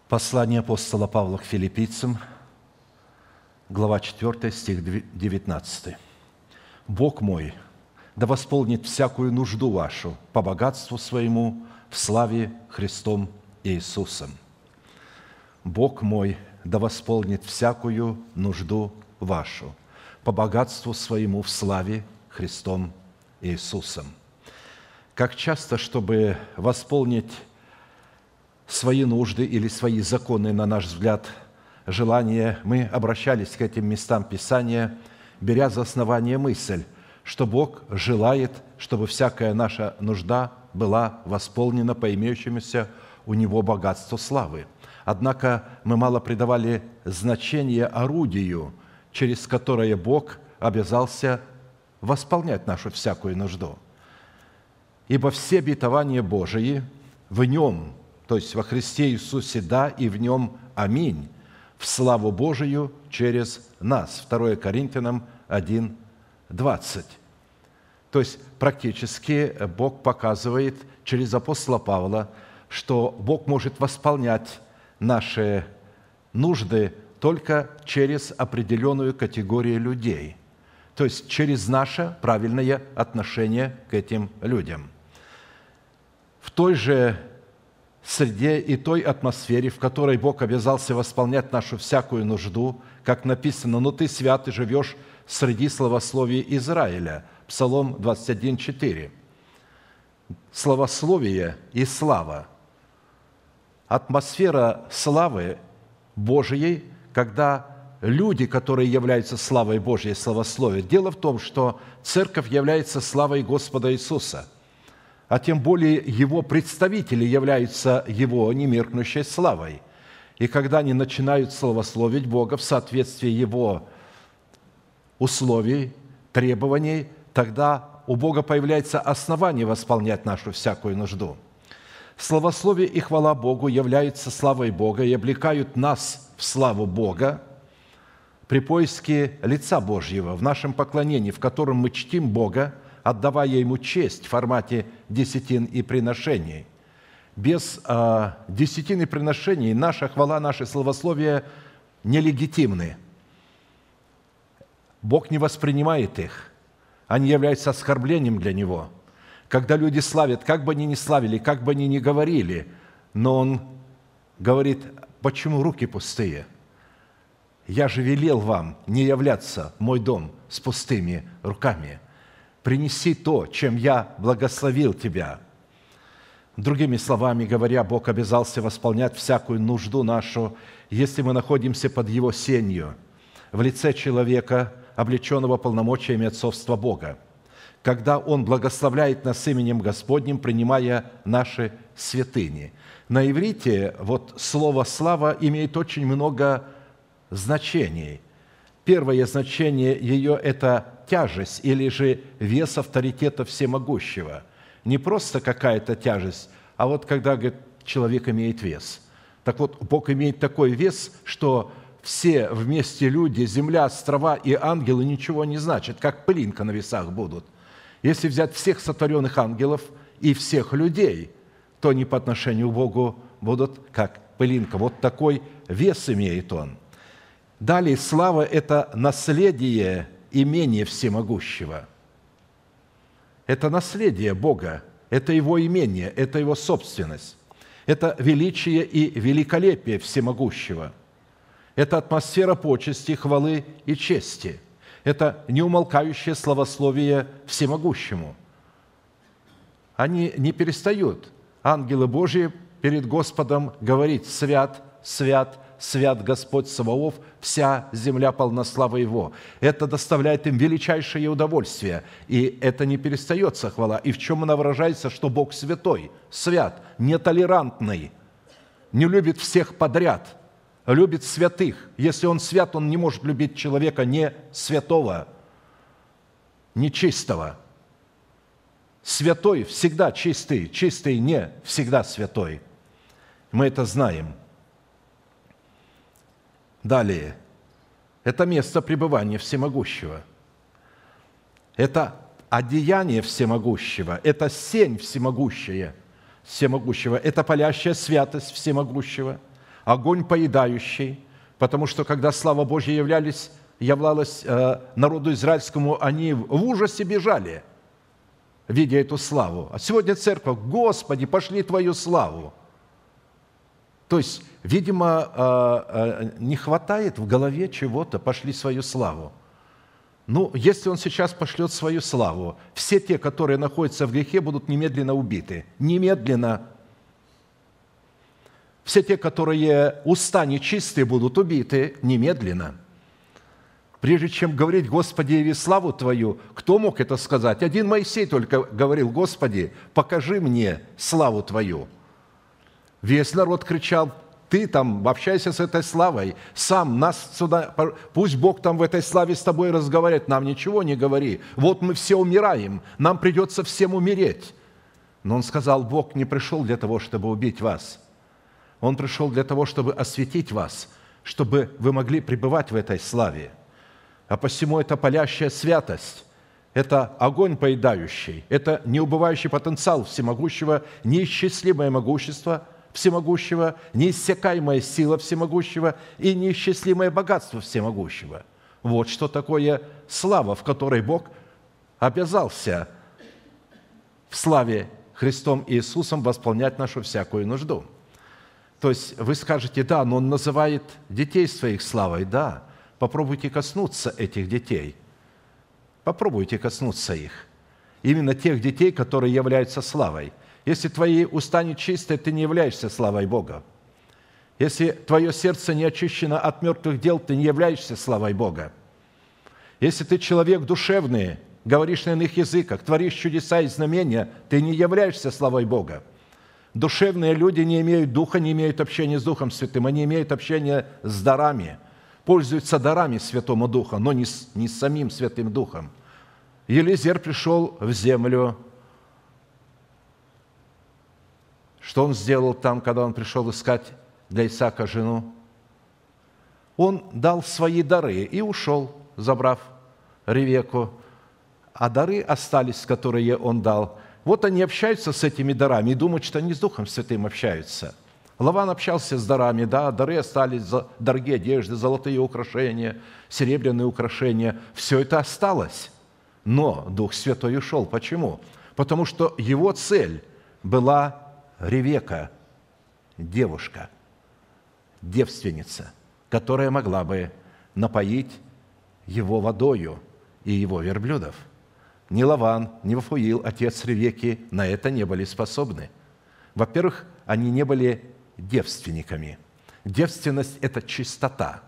Послание апостола Павла к филиппийцам, глава 4, стих 19. «Бог мой да восполнит всякую нужду вашу по богатству своему в славе Христом Иисусом». Бог мой да восполнит всякую нужду вашу по богатству своему в славе Христом Иисусом. Как часто, чтобы восполнить свои нужды или свои законы, на наш взгляд, желания, мы обращались к этим местам Писания, беря за основание мысль, что Бог желает, чтобы всякая наша нужда была восполнена по имеющемуся у Него богатству славы. Однако мы мало придавали значение орудию, через которое Бог обязался восполнять нашу всякую нужду. Ибо все обетования Божии в Нем, то есть во Христе Иисусе, да, и в Нем аминь, в славу Божию через нас. 2 Коринфянам 1, 20. То есть практически Бог показывает через апостола Павла, что Бог может восполнять наши нужды только через определенную категорию людей, то есть через наше правильное отношение к этим людям. В той же среде и той атмосфере, в которой Бог обязался восполнять нашу всякую нужду, как написано: «Но ты свят и живешь среди славословия Израиля». Псалом 21:4. Славословие и слава. Атмосфера славы Божией, когда люди, которые являются славой Божьей, славословие. Дело в том, что церковь является славой Господа Иисуса, а тем более Его представители являются Его немеркнущей славой. И когда они начинают славословить Бога в соответствии Его условий, требований, тогда у Бога появляется основание восполнять нашу всякую нужду. Славословие и хвала Богу являются славой Бога и облекают нас в славу Бога при поиске лица Божьего, в нашем поклонении, в котором мы чтим Бога, отдавая Ему честь в формате десятин и приношений. Без десятин и приношений наша хвала, наше славословие нелегитимны. Бог не воспринимает их. Они являются оскорблением для Него. Когда люди славят, как бы они ни славили, как бы они ни говорили, но Он говорит: почему руки пустые? Я же велел вам не являться в мой дом с пустыми руками. Принеси то, чем я благословил тебя. Другими словами говоря, Бог обязался восполнять всякую нужду нашу, если мы находимся под Его сенью, в лице человека, облеченного полномочиями отцовства Бога, когда Он благословляет нас именем Господним, принимая наши святыни. На иврите слово «слава» имеет очень много значений. Первое значение ее – это тяжесть или же вес авторитета всемогущего. Не просто какая-то тяжесть, а когда, говорит, человек имеет вес. Так вот, Бог имеет такой вес, что все вместе люди, земля, острова и ангелы ничего не значат, как пылинка на весах будут. Если взять всех сотворенных ангелов и всех людей, то они по отношению к Богу будут как пылинка. Вот такой вес имеет Он. Далее, слава – это наследие имения всемогущего. Это наследие Бога, это Его имение, это Его собственность. Это величие и великолепие всемогущего. Это атмосфера почести, хвалы и чести. Это неумолкающее славословие всемогущему. Они не перестают, ангелы Божьи, перед Господом говорить: «Свят, свят, свят Господь Саваоф, вся земля полна славы Его». Это доставляет им величайшее удовольствие, и это не перестается хвала. И в чем она выражается? Что Бог святой, свят, нетолерантный, не любит всех подряд, любит святых. Если Он свят, Он не может любить человека не святого, нечистого. Святой всегда чистый, чистый не всегда святой. Мы это знаем. Далее. Это место пребывания всемогущего. Это одеяние всемогущего. Это сень всемогущего. Это палящая святость всемогущего. огонь поедающий, потому что, когда слава Божья являлась народу израильскому, они в ужасе бежали, видя эту славу. А сегодня церковь: «Господи, пошли Твою славу». То есть, видимо, не хватает в голове чего-то: «пошли свою славу». Ну, если Он сейчас пошлет свою славу, все те, которые находятся в грехе, будут немедленно убиты. Немедленно. Все те, которые уста нечистые, будут убиты немедленно. Прежде чем говорить: «Господи, яви славу Твою», кто мог это сказать? Один Моисей только говорил: «Господи, покажи мне славу Твою». Весь народ кричал: «Ты там общайся с этой славой, сам нас сюда, пусть Бог там в этой славе с тобой разговаривает, нам ничего не говори. Вот мы все умираем, нам придется всем умереть». Но он сказал: «Бог не пришел для того, чтобы убить вас. Он пришел для того, чтобы осветить вас, чтобы вы могли пребывать в этой славе. А посему это палящая святость, это огонь поедающий, это неубывающий потенциал всемогущего, неисчислимое могущество всемогущего, неиссякаемая сила всемогущего и неисчислимое богатство всемогущего». Вот что такое слава, в которой Бог обязался в славе Христом Иисусом восполнять нашу всякую нужду. То есть вы скажете: «Да, но Он называет детей своих славой». Да, попробуйте коснуться этих детей. Попробуйте коснуться их. Именно тех детей, которые являются славой. Если твои уста нечистые, ты не являешься славой Бога. Если твое сердце не очищено от мертвых дел, ты не являешься славой Бога. Если ты человек душевный, говоришь на иных языках, творишь чудеса и знамения, ты не являешься славой Бога. Душевные люди не имеют духа, не имеют общения с Духом Святым, они имеют общение с дарами, пользуются дарами Святого Духа, но не с самим Святым Духом. Елизер пришел в землю. Что он сделал там, когда он пришел искать для Исаака жену? Он дал свои дары и ушел, забрав Ревекку, а дары остались, которые он дал. Вот они общаются с этими дарами и думают, что они с Духом Святым общаются. Лаван общался с дарами, да, дары остались, дорогие одежды, золотые украшения, серебряные украшения. Все это осталось, но Дух Святой ушел. Почему? Потому что его цель была Ревекка, девушка, девственница, которая могла бы напоить его водою и его верблюдов. Ни Лаван, ни Вафуил, отец Ревекки, на это не были способны. Во-первых, они не были девственниками. Девственность – это чистота.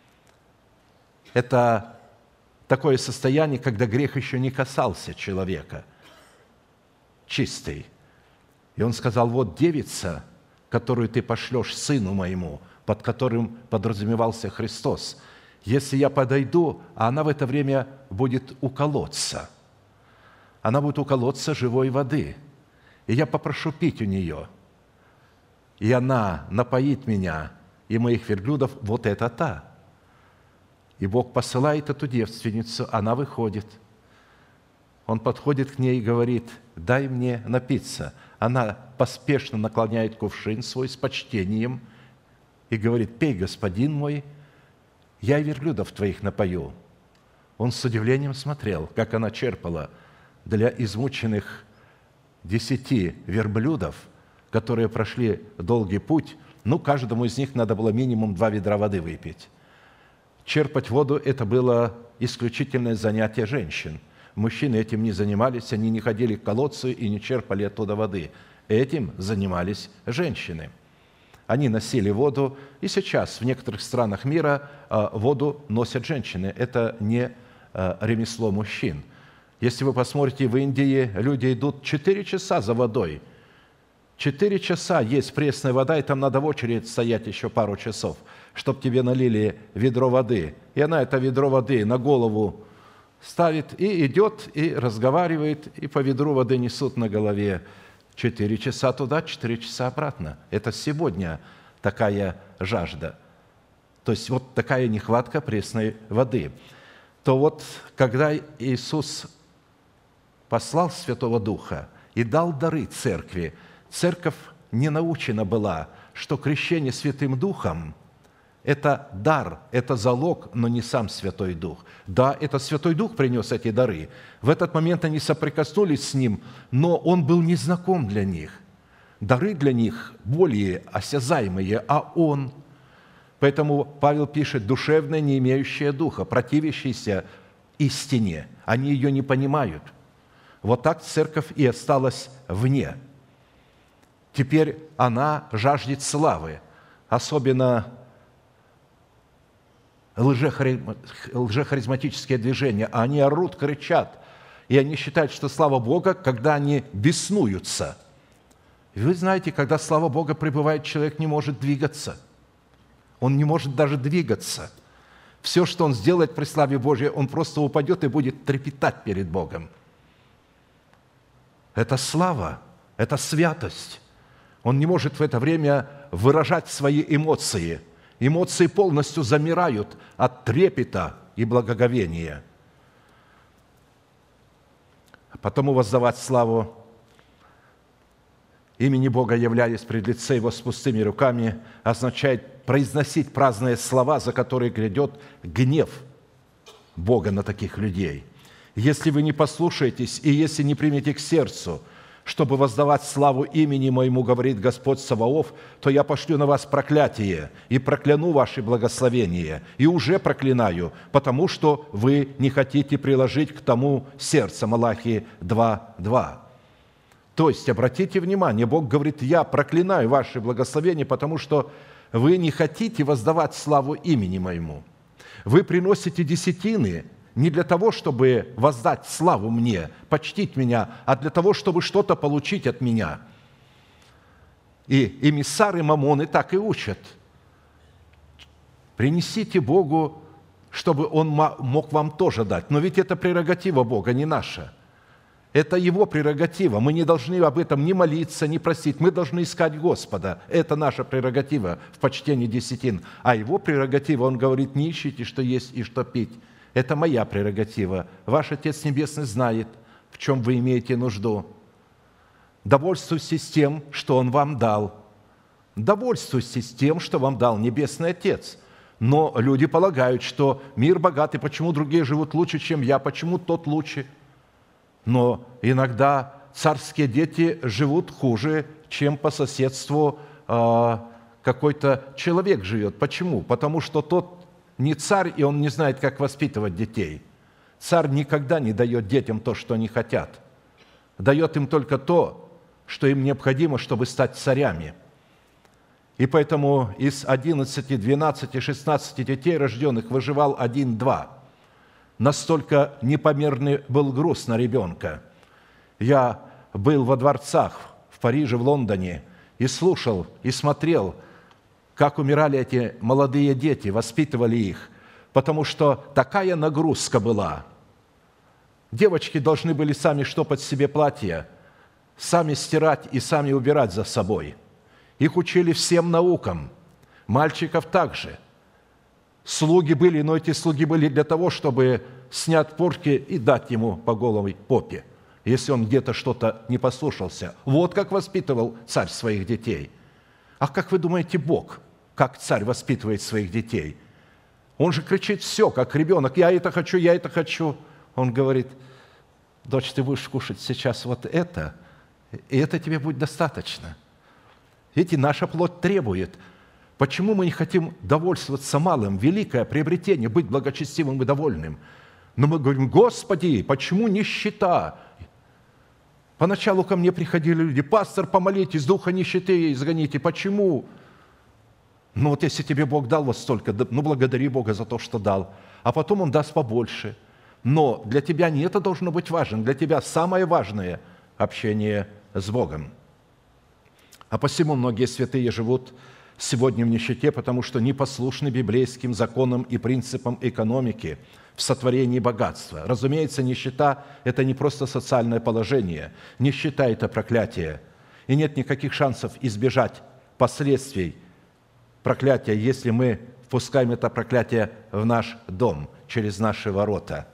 Это такое состояние, когда грех еще не касался человека. Чистый. И он сказал: «Вот девица, которую ты пошлешь сыну моему», под которым подразумевался Христос. «Если я подойду, а она в это время будет у колодца, она будет у колодца живой воды, и я попрошу пить у нее, и она напоит меня и моих верблюдов, вот это та». И Бог посылает эту девственницу, она выходит. Он подходит к ней и говорит: «Дай мне напиться». Она поспешно наклоняет кувшин свой с почтением и говорит: «Пей, господин мой, я и верблюдов твоих напою». Он с удивлением смотрел, как она черпала для измученных 10 верблюдов, которые прошли долгий путь. Каждому из них надо было минимум 2 ведра воды выпить. Черпать воду – это было исключительное занятие женщин. Мужчины этим не занимались, они не ходили к колодцу и не черпали оттуда воды. Этим занимались женщины. Они носили воду, и сейчас в некоторых странах мира воду носят женщины. Это не ремесло мужчин. Если вы посмотрите, в Индии люди идут 4 часа за водой. 4 часа есть пресная вода, и там надо в очередь стоять еще пару часов, чтобы тебе налили ведро воды. И она это ведро воды на голову ставит и идет, и разговаривает, и по ведру воды несут на голове. 4 часа туда, 4 часа обратно. Это сегодня такая жажда. То есть вот такая нехватка пресной воды. То вот, когда Иисус послал Святого Духа и дал дары церкви, церковь не научена была, что крещение Святым Духом – это дар, это залог, но не сам Святой Дух. Да, это Святой Дух принес эти дары. В этот момент они соприкоснулись с Ним, но Он был незнаком для них. Дары для них более осязаемые, а Он. Поэтому Павел пишет: «Душевное, не имеющее духа, противящееся истине». Они ее не понимают. Вот так церковь и осталась вне. Теперь она жаждет славы, особенно лжехаризматические движения. Они орут, кричат, и они считают, что слава Бога, когда они беснуются. И вы знаете, когда слава Бога пребывает, человек не может двигаться. Он не может даже двигаться. Все, что он сделает при славе Божьей, он просто упадет и будет трепетать перед Богом. Это слава, это святость. Он не может в это время выражать свои эмоции. Эмоции полностью замирают от трепета и благоговения. Потому воздавать славу имени Бога, являясь пред лице Его с пустыми руками, означает произносить праздные слова, за которые грядет гнев Бога на таких людей. Если вы не послушаетесь и если не примете к сердцу, чтобы воздавать славу имени Моему, говорит Господь Саваоф, то я пошлю на вас проклятие и прокляну ваши благословения, и уже проклинаю, потому что вы не хотите приложить к тому сердце». Малахии 2:2. То есть, обратите внимание, Бог говорит: «Я проклинаю ваши благословения, потому что вы не хотите воздавать славу имени Моему. Вы приносите десятины не для того, чтобы воздать славу Мне, почтить Меня, а для того, чтобы что-то получить от Меня». И эмиссары Мамоны так и учат. Принесите Богу, чтобы Он мог вам тоже дать. Но ведь это прерогатива Бога, не наша. Это Его прерогатива. Мы не должны об этом ни молиться, ни просить. Мы должны искать Господа. Это наша прерогатива в почтении десятин. А Его прерогатива, Он говорит: «Не ищите, что есть и что пить». Это моя прерогатива. Ваш Отец Небесный знает, в чем вы имеете нужду. Довольствуйтесь тем, что Он вам дал. Довольствуйтесь тем, что вам дал Небесный Отец. Но люди полагают, что мир богатый, почему другие живут лучше, чем я, почему тот лучше. Но иногда царские дети живут хуже, чем по соседству какой-то человек живет. Почему? Потому что тот не царь, и он не знает, как воспитывать детей. Царь никогда не дает детям то, что они хотят. Дает им только то, что им необходимо, чтобы стать царями. И поэтому из 11, 12, 16 детей, рожденных, выживал 1-2. Настолько непомерный был груз на ребенка. Я был во дворцах в Париже, в Лондоне, и слушал, и смотрел, как умирали эти молодые дети, воспитывали их, потому что такая нагрузка была. Девочки должны были сами штопать себе платья, сами стирать и сами убирать за собой. Их учили всем наукам, мальчиков также. Слуги были, но эти слуги были для того, чтобы снять порки и дать ему по головой попе, если он где-то что-то не послушался. Вот как воспитывал царь своих детей. А как вы думаете, Бог, как царь воспитывает своих детей? Он же кричит все, как ребенок: «Я это хочу, я это хочу». Он говорит: «Дочь, ты будешь кушать сейчас вот это, и это тебе будет достаточно». Видите, наша плоть требует. Почему мы не хотим довольствоваться малым? Великое приобретение – быть благочестивым и довольным. Но мы говорим: «Господи, почему нищета?» Поначалу ко мне приходили люди: «Пастор, помолитесь, духа нищеты изгоните». Почему? Ну вот если тебе Бог дал вот столько, ну благодари Бога за то, что дал. А потом Он даст побольше. Но для тебя не это должно быть важным. Для тебя самое важное – общение с Богом. А посему многие святые живут сегодня в нищете, потому что непослушны библейским законам и принципам экономики в сотворении богатства. Разумеется, нищета – это не просто социальное положение. Нищета – это проклятие. И нет никаких шансов избежать последствий проклятия, если мы впускаем это проклятие в наш дом через наши ворота,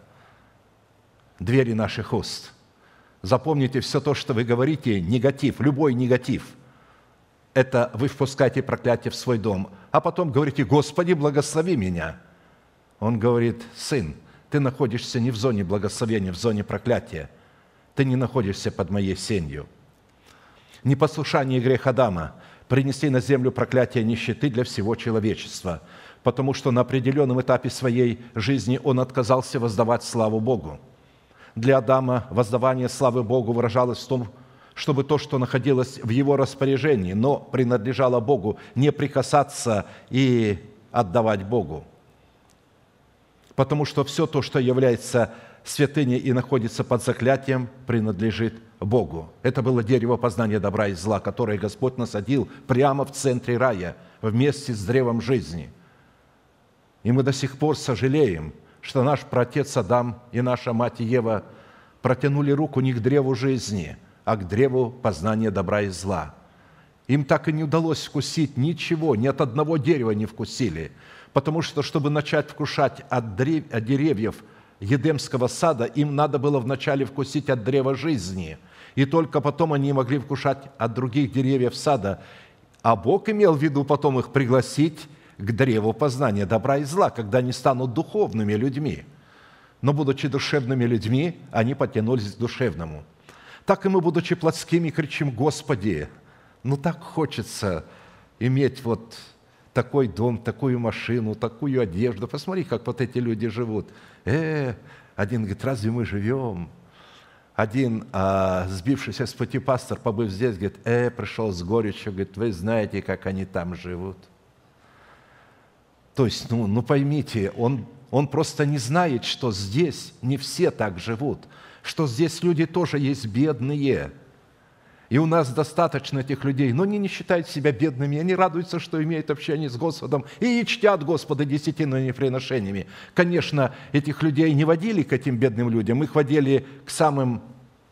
двери наших уст. Запомните, все то, что вы говорите, негатив, любой негатив, это вы впускаете проклятие в свой дом, а потом говорите: «Господи, благослови меня». Он говорит: «Сын, ты находишься не в зоне благословения, в зоне проклятия. Ты не находишься под моей сенью». Непослушание и грех Адама принесли на землю проклятие нищеты для всего человечества, потому что на определенном этапе своей жизни он отказался воздавать славу Богу. Для Адама воздавание славы Богу выражалось в том, чтобы то, что находилось в его распоряжении, но принадлежало Богу, не прикасаться и отдавать Богу. Потому что все то, что является святыней и находится под заклятием, принадлежит Богу. Это было дерево познания добра и зла, которое Господь насадил прямо в центре рая, вместе с древом жизни. И мы до сих пор сожалеем, что наш праотец Адам и наша мать Ева протянули руку не к древу жизни, а к древу познания добра и зла. Им так и не удалось вкусить ничего, ни от одного дерева не вкусили, потому что, чтобы начать вкушать от деревьев Едемского сада, им надо было вначале вкусить от древа жизни, и только потом они могли вкушать от других деревьев сада. А Бог имел в виду потом их пригласить к древу познания добра и зла, когда они станут духовными людьми. Но, будучи душевными людьми, они потянулись к душевному. Так и мы, будучи плотскими, кричим: «Господи, ну так хочется иметь вот такой дом, такую машину, такую одежду. Посмотри, как вот эти люди живут». Один говорит: «Разве мы живем?» Один, сбившийся с пути пастор, побыв здесь, говорит: пришел с горечью, говорит: «Вы знаете, как они там живут». То есть, поймите, он просто не знает, что здесь не все так живут, что здесь люди тоже есть бедные. И у нас достаточно этих людей, но они не считают себя бедными, они радуются, что имеют общение с Господом и чтят Господа десятинными приношениями. Конечно, этих людей не водили к этим бедным людям, их водили к самым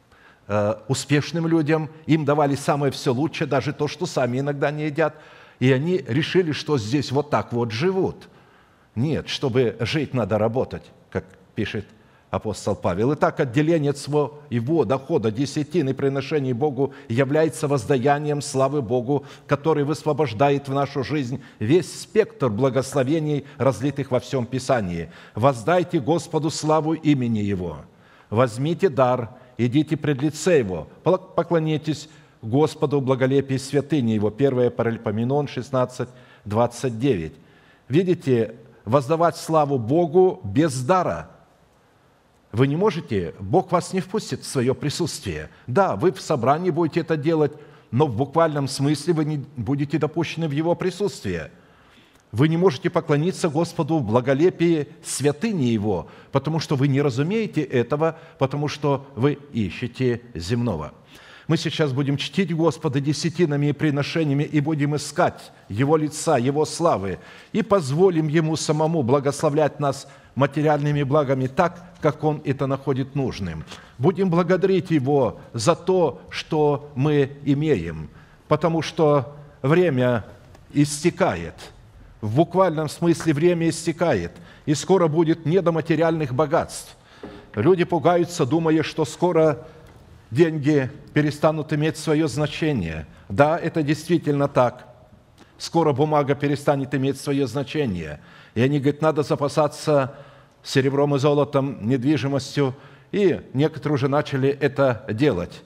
успешным людям, им давали самое все лучшее, даже то, что сами иногда не едят, и они решили, что здесь вот так вот живут. Нет, чтобы жить, надо работать, как пишет апостол Павел. Итак, отделение от своего дохода, десятины приношений Богу является воздаянием славы Богу, который высвобождает в нашу жизнь весь спектр благословений, разлитых во всем Писании. «Воздайте Господу славу имени Его, возьмите дар, идите пред лице Его, поклонитесь Господу в благолепии святыни Его». 1 Паралипоменон 16, 29. Видите, воздавать славу Богу без дара – вы не можете, Бог вас не впустит в свое присутствие. Да, вы в собрании будете это делать, но в буквальном смысле вы не будете допущены в Его присутствие. Вы не можете поклониться Господу в благолепии святыни Его, потому что вы не разумеете этого, потому что вы ищете земного. Мы сейчас будем чтить Господа десятинами и приношениями и будем искать Его лица, Его славы, и позволим Ему самому благословлять нас материальными благами так, как Он это находит нужным. Будем благодарить Его за то, что мы имеем, потому что время истекает. В буквальном смысле время истекает, и скоро будет не до материальных богатств. Люди пугаются, думая, что скоро деньги перестанут иметь свое значение. Да, это действительно так. Скоро бумага перестанет иметь свое значение. И они говорят, надо запасаться серебром и золотом, недвижимостью. И некоторые уже начали это делать.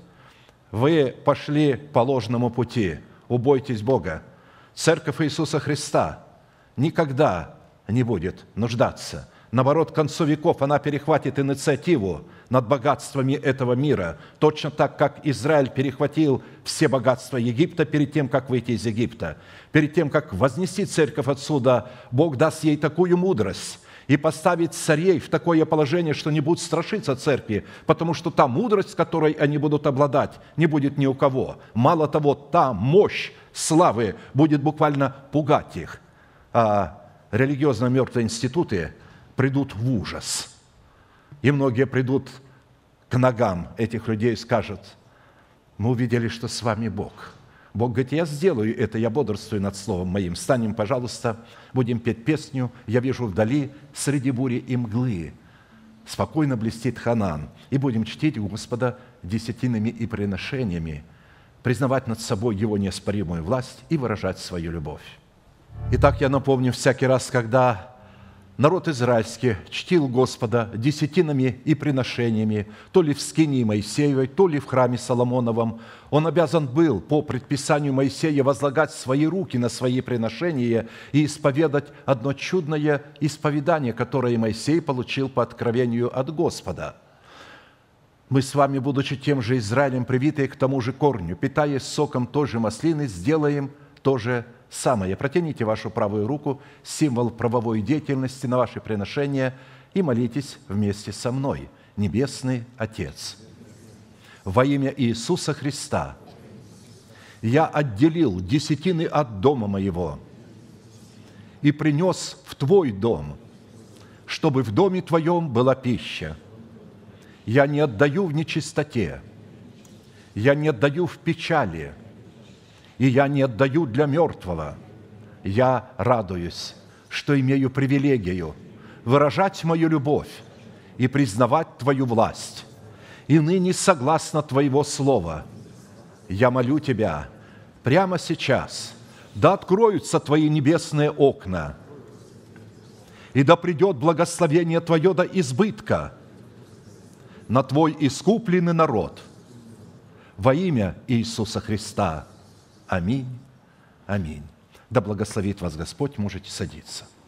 Вы пошли по ложному пути. Убойтесь Бога. Церковь Иисуса Христа никогда не будет нуждаться. Наоборот, к концу веков она перехватит инициативу над богатствами этого мира, точно так, как Израиль перехватил все богатства Египта перед тем, как выйти из Египта. Перед тем, как вознести церковь отсюда, Бог даст ей такую мудрость и поставит царей в такое положение, что не будут страшиться церкви, потому что та мудрость, которой они будут обладать, не будет ни у кого. Мало того, та мощь славы будет буквально пугать их. А религиозно-мертвые институты придут в ужас. И многие придут к ногам этих людей и скажут, мы увидели, что с вами Бог. Бог говорит, я сделаю это, я бодрствую над словом моим. Встанем, пожалуйста, будем петь песню «Я вижу вдали среди бури и мглы». Спокойно блестит Ханаан. И будем чтить Господа десятинами и приношениями, признавать над собой Его неоспоримую власть и выражать свою любовь. Итак, я напомню, всякий раз, когда народ израильский чтил Господа десятинами и приношениями, то ли в скинии Моисеевой, то ли в храме Соломоновом, он обязан был по предписанию Моисея возлагать свои руки на свои приношения и исповедать одно чудное исповедание, которое Моисей получил по откровению от Господа. Мы с вами, будучи тем же Израилем, привитые к тому же корню, питаясь соком той же маслины, сделаем то же самое. Протяните вашу правую руку, символ правовой деятельности на ваше приношение, и молитесь вместе со мной. Небесный Отец, во имя Иисуса Христа я отделил десятины от дома моего и принес в Твой дом, чтобы в доме Твоем была пища. Я не отдаю в нечистоте, я не отдаю в печали, и я не отдаю для мертвого. Я радуюсь, что имею привилегию выражать мою любовь и признавать Твою власть. И ныне, согласно Твоего слова, я молю Тебя прямо сейчас, да откроются Твои небесные окна, и да придет благословение Твое до избытка на Твой искупленный народ во имя Иисуса Христа. Аминь. Аминь. Да благословит вас Господь, можете садиться.